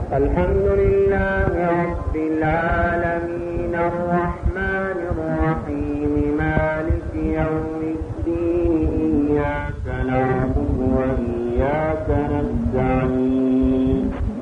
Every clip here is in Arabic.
الحمد لله رب العالمين الرحمن الرحيم مالك يوم الدين إياك نعبد وإياك نستعين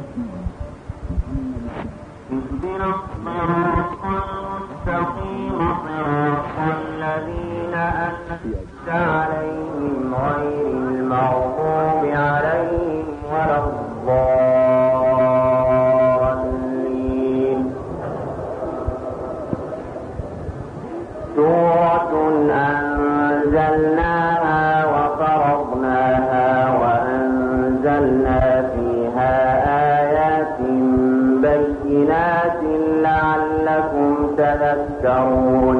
اهدنا الصراط المستقيم صراط الذين أنعمت عليهم غير المغضوب عليهم ولا الضالين. سورة أنزلناها وفرضناها وأنزلنا فيها آيات بينات لعلكم تذكرون.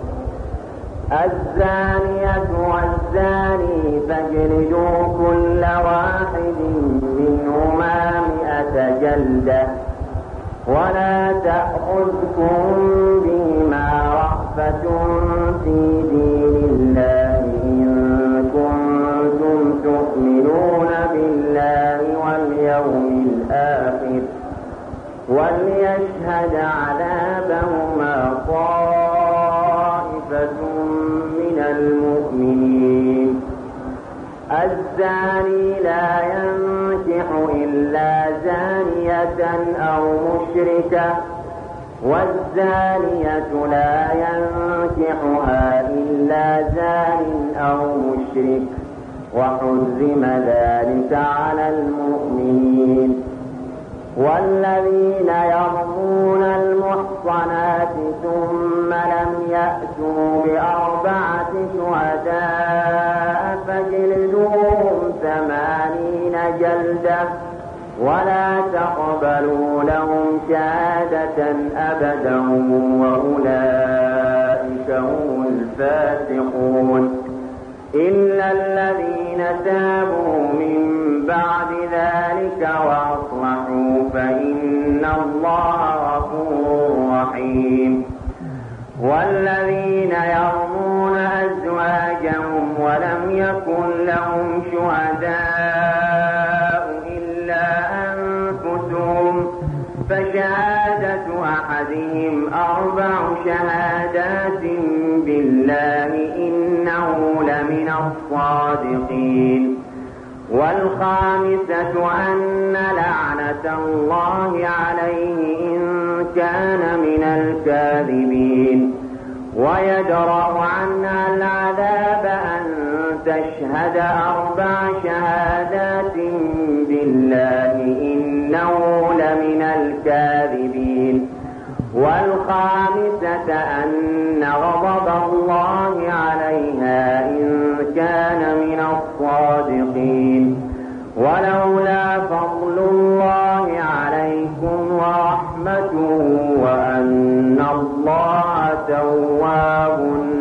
الزانية والزاني فاجلدوا كل واحد منهما 100 جلدة ولا تأخذكم بهما رأفة في دين الله إن كنتم تؤمنون بالله واليوم الآخر وليشهد عذابهما طائفة من المؤمنين. الزاني لا ينكح إلا زانية أو مشركة والزانية لا ينكحها إلا زان أو مشرك وحرم ذلك على المؤمنين. والذين يرمون المحصنات ثم لم يأتوا ب4 شهداء فاجلدوهم 80 جلدة ولا تقبلوا لهم شهادة أبدا وأولئك هم الفاسقون. إلا الذين تابوا من بعد ذلك وأصلحوا فإن الله غفور رحيم. والذين يرمون أزواجهم ولم يكن لهم شهداء إلا أنفسهم فشهادة أحدهم 4 شهادات بالله إنه لمن الصادقين. والخامسة أن لعنة الله عليه إن كان من الكاذبين. ويدرأ عنها العذاب أن تشهد 4 شهادات بالله إنه لمن الكاذبين. والخامسة أن غضب الله عليها إن كان من الصادقين. ولولا فضل الله عليكم ورحمته وأن الله تواب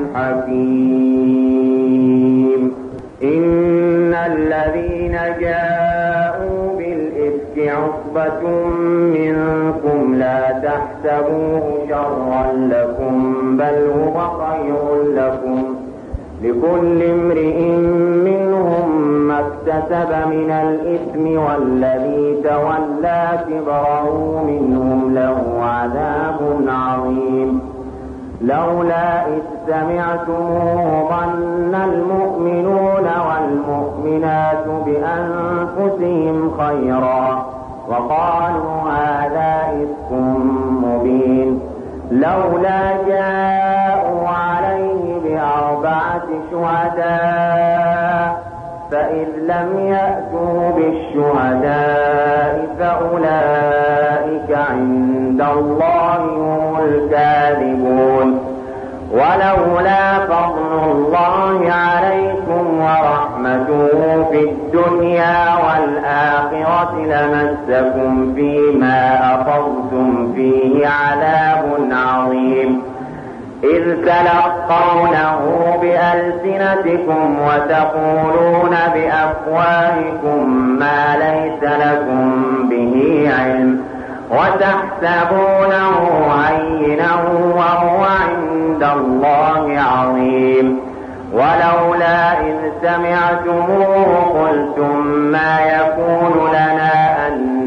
حكيم. إن الذين جاءوا بالإفك عصبة منكم لا تحسبوه شرا لكم بل هو خير لكم لكل امرئ منهم ما اكتسب من الإثم والذي تولى كبره منهم له عذاب عظيم. لولا إذ سمعتموه ظن المؤمنون والمؤمنات بأنفسهم خيرا وقالوا هذا إفك مبين. لولا جاءوا عليه ب4 شهداء فإذ لم يأتوا بالشهداء فأولئك عند الله هم الكاذبون. ولولا فضل الله عليكم ورحمته في الدنيا والآخرة لمسكم فيما أخذتم فيه عذاب عظيم. إذ تلقونه بألسنتكم وتقولون بأفواهكم ما ليس لكم به علم وتحسبونه هينا وهو عند الله عظيم. ولولا إذ سمعتموه قلتم ما يكون لنا أن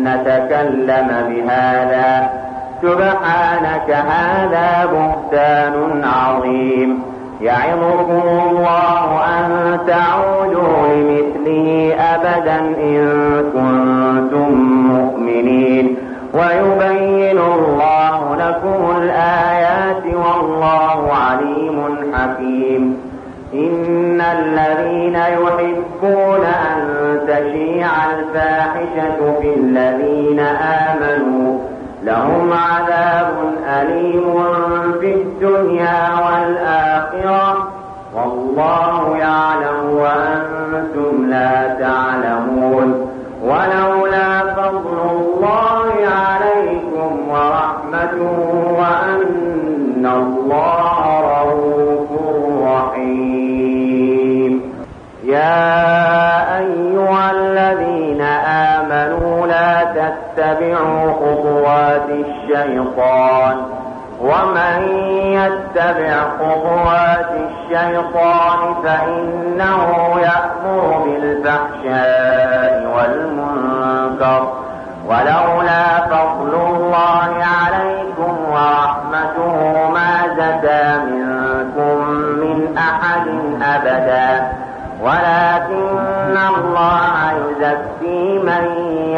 نتكلم بهذا سبحانك هذا بهتان عظيم يعظكم الله أن تعودوا لمثله أبدا إن كنتم مؤمنين ويبين الله لكم الآيات والله عليم حكيم إن الذين يحبون أن تشيع الفاحشة في الذين آمنوا لهم عذاب أليم في الدنيا والآخرة والله يعلم وأنتم لا تعلمون ولولا فضل الله عليكم ورحمته وأن الله رؤوف رحيم يا أيها الذين آمنوا لا تتبعوا خطوات الشيطان ومن يتبع خطوات الشيطان فإنه يأمر بالفحشاء والمنكر ولولا فضل الله عليكم ورحمته ما زكى منكم من أحد أبدا ولكن الله يزكي من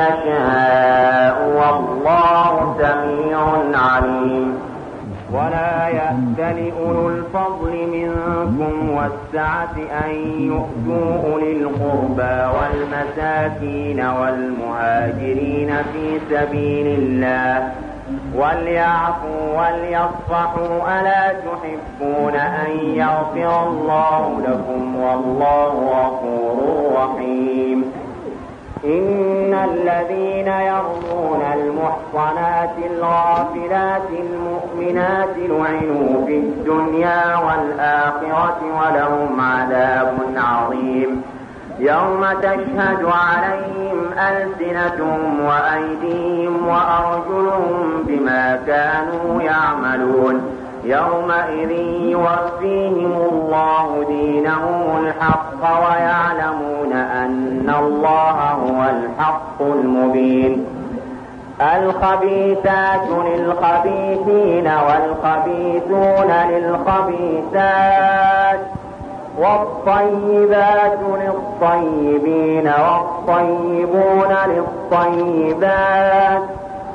يشاء والله سميع عليم ولا يأتل أولو الفضل منكم والسعة أن يؤتوا أولي القربى والمساكين والمهاجرين في سبيل الله وليعفوا وليصفحوا ألا تحبون أن يغفر الله لكم والله غفور رحيم إن الذين يرمون المحصنات الغافلات المؤمنات لعنوا في الدنيا والآخرة ولهم عذاب عظيم يوم تشهد عليهم ألسنتهم وأيديهم وأرجلهم بما كانوا يعملون يومئذ يوفيهم الله دينهم الحق ويعلمون أن الله هو الحق المبين الخبيثات للخبيثين والخبيثون للخبيثات والطيبات للطيبين والطيبون للطيبات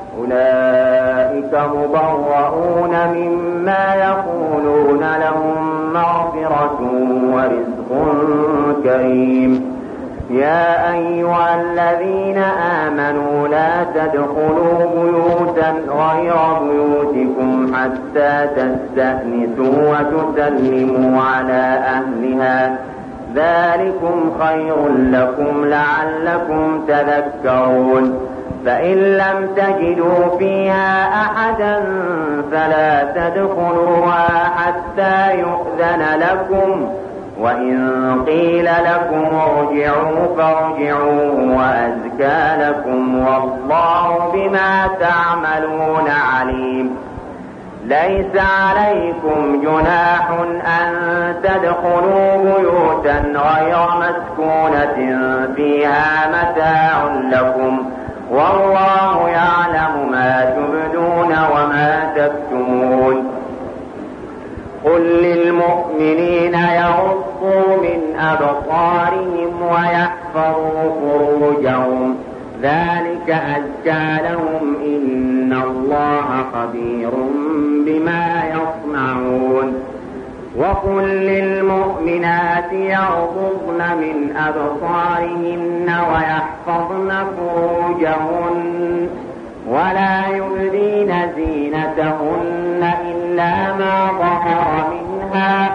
أولئك مبرؤون مما يقولون لهم مغفرة ورزق كريم يا أيها الذين آمنوا لا تدخلوا بيوتا غير بيوتكم حتى تستأنسوا وتسلموا على أهلها ذلكم خير لكم لعلكم تذكرون فإن لم تجدوا فيها أحدا فلا تدخلوها حتى يؤذن لكم وإن قيل لكم ارجعوا فارجعوا وأزكى لكم والله بما تعملون عليم ليس عليكم جناح أن تدخلوا بيوتا غير مسكونة فيها متاع لكم والله يعلم ما تبدون وما تكتمون قل للمؤمنين يغضوا من أبصارهم ويحفظوا فروجهم ذلك أزكى لهم إن الله خبير بما يصنعون وقل للمؤمنات يغضضن من أبصارهن ويحفظن فروجهن ولا يبدين زينتهن إلا ما ظهر منها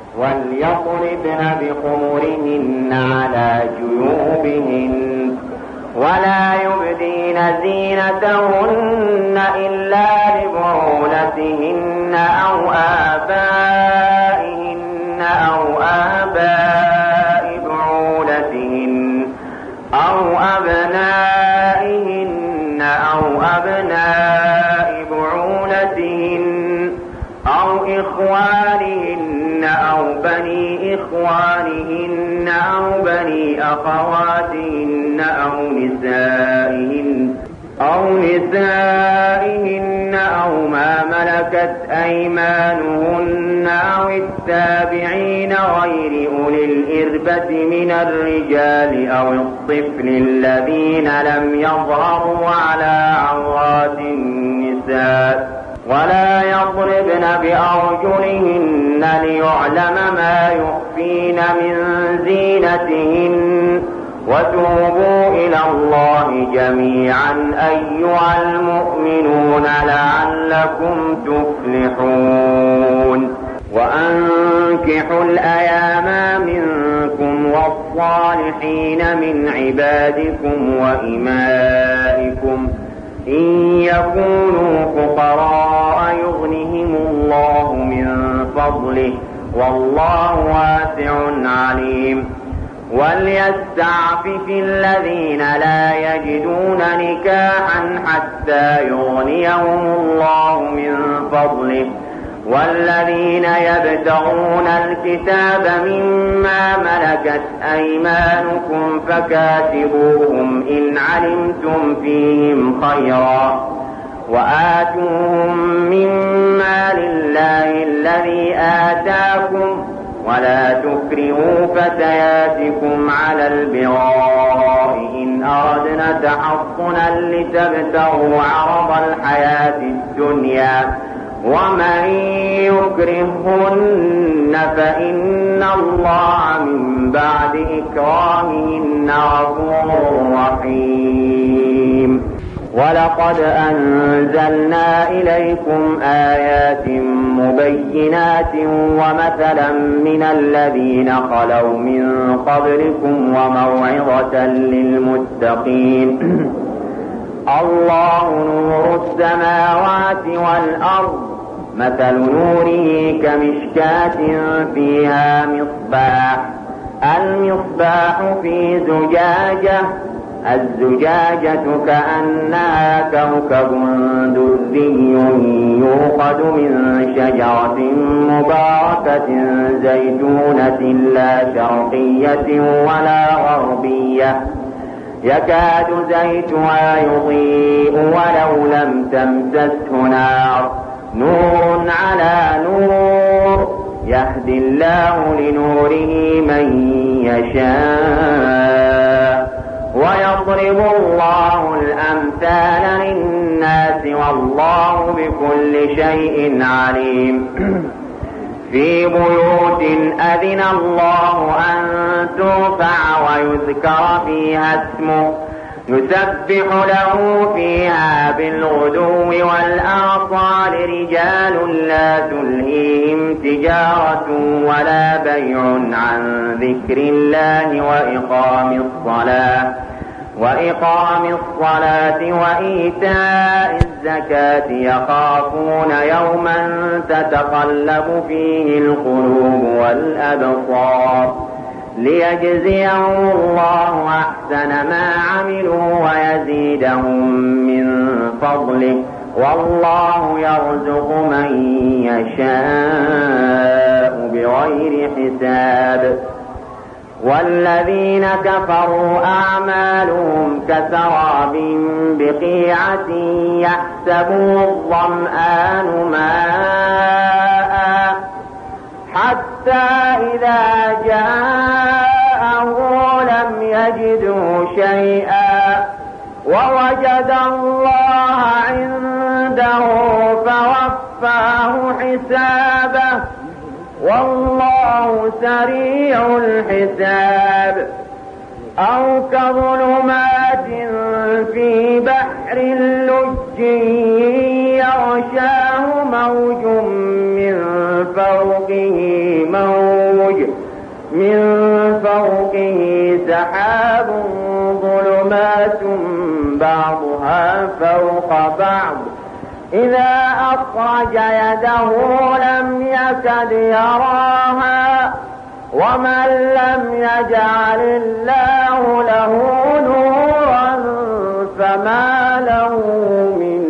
وليضربن بخمرهن على جيوبهن ولا يبدين زينتهن إلا لبعولتهن أو آبائهن أو آباء بعولتهن أو أبنائهن أو أبناء بعولتهن أو إخوانهن أو بني إخوانهن أو بني أخواتهن أو نسائهن أو نسائهن أو ما ملكت أيمانهن أو التابعين غير أولي الإربة من الرجال أو الطفل الذين لم يظهروا على عورات النساء ولا يضربن بأرجلهن ليعلم ما يخفين من زينتهن وتوبوا إلى الله جميعا أيها المؤمنون لعلكم تفلحون وأنكحوا الأيام منكم والصالحين من عبادكم وإمائكم إن يكونوا فقراء يغنهم الله من فضله والله واسع عليم وليستعفف الذين لا يجدون نكاحا حتى يغنيهم الله من فضله والذين يبتغون الكتاب مما ملكت أيمانكم فكاتبوهم إن علمتم فيهم خيرا وآتوهم مما لله الذي آتاكم ولا تكرهوا فتياتكم على البغاء إن أردنا تحصنا لتبتغوا عرض الحياة الدنيا ومن يكرهن فإن الله من بعد إكراههن غفور رحيم ولقد أنزلنا إليكم آيات مبينات ومثلا من الذين خلوا من قبلكم وموعظة للمتقين الله نور السماوات والأرض مثل نوره كمشكاة فيها مصباح المصباح في زجاجة الزجاجة كأنها كوكب دري يوقد من شجرة مباركة زيتونة لا شرقية ولا غربية يكاد زيتها يضيء ولو لم تمسسه نار نور على نور يهدي الله لنوره من يشاء ويضرب الله الأمثال للناس والله بكل شيء عليم في بيوت أذن الله أن ترفع ويذكر فيها اسمه يسبح له فيها بالغدو والآصال رجال لا تلهيهم تجارة ولا بيع عن ذكر الله وإقام الصلاة وإيتاء الزكاة يخافون يوما تتقلب فيه القلوب والأبصار ليجزيهم الله أحسن ما عملوا ويزيدهم من فضله والله يرزق من يشاء بغير حساب والذين كفروا أعمالهم كسراب بقيعة يحسبه الظمآن ماء حتى إذا جاءه لم يجده شيئا ووجد الله عنده فوفاه حسابه والله سريع الحساب أو كظلمات في بحر لج يغشاه موج من فوقه سحاب ظلمات بعضها فوق بعض إذا أخرج يده لم يكد يراها ومن لم يجعل الله له نورا فما له من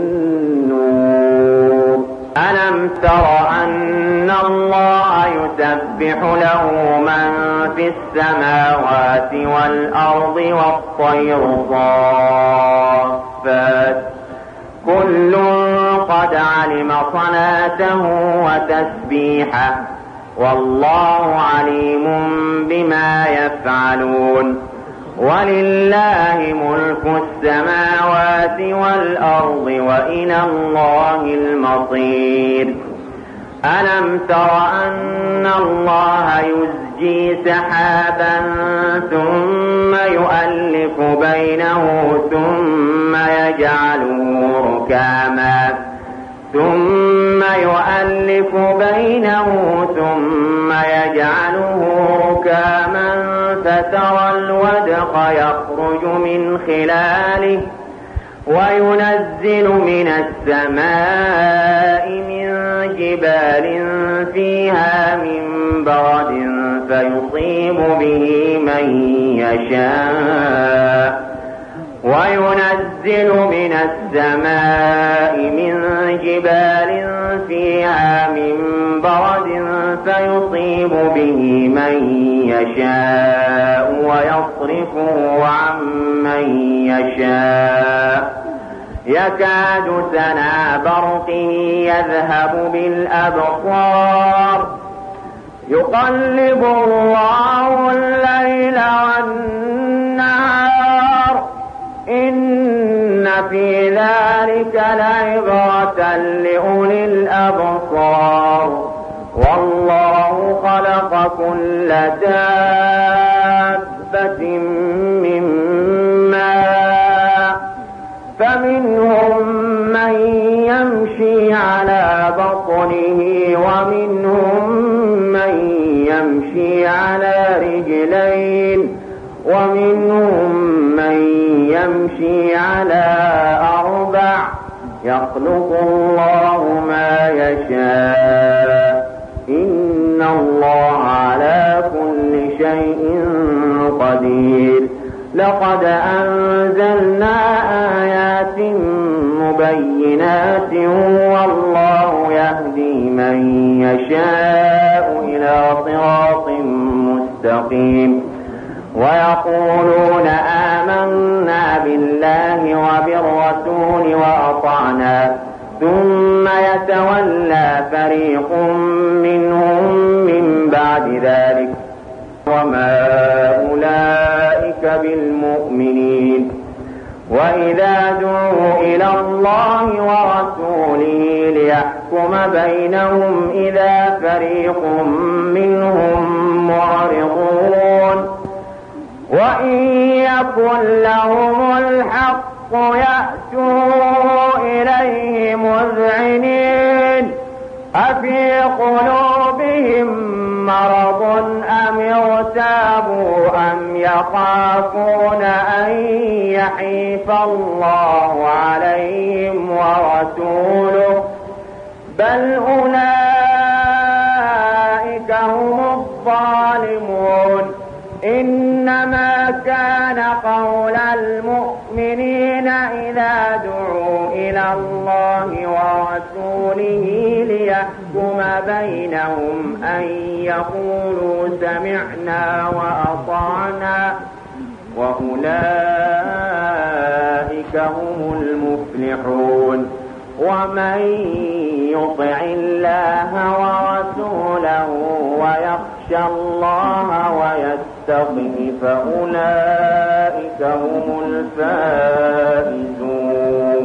نور ألم تر أن الله يسبح له من في السماوات والأرض والطير الصافات كل قد علم صلاته وتسبيحه والله عليم بما يفعلون ولله ملك السماوات والأرض وإلى الله المصير ألم تر أن الله يزجي سحابا ثم يؤلف بينه ثم يجعله ركاما فترى الودق يخرج من خلاله وينزل من السماء من جبال فيها من برد فيصيب به من يشاء ويصرفه عن من يشاء يكاد سنا برقه يذهب بالأبصار يقلب الله الليل والنهار إن في ذلك لعبرة لأولي الأبصار والله خلق كل دابة من ماء فمنهم من يمشي على بطنه ومنهم من يمشي على رجلين ومنهم من يمشي على أربع يخلق الله ما يشاء إن الله على كل شيء قدير لقد أنزلنا آيات مبينات والله يهدي من يشاء إلى صراط مستقيم ويقولون آمنا بالله وبالرسول وأطعنا ثم يتولى فريق منهم من بعد ذلك وما أولئك بالمؤمنين وإذا دعوا إلى الله ورسوله ليحكم بينهم إذا فريق منهم معرضون وإن يكن لهم الحق يأتوا إليه مذعنين أفي قلوبهم مرض أم ارتابوا أم يخافون أن يحيف الله عليهم ورسوله بل أولئك هم الظالمون إنما كان قول المؤمنين إذا دعوا إلى الله ورسوله ليحكم بينهم أن يقولوا سمعنا وأطعنا وأولئك هم المفلحون ومن يطع الله ورسوله ويخشى الله ويتقه فأولئك هم الفائزون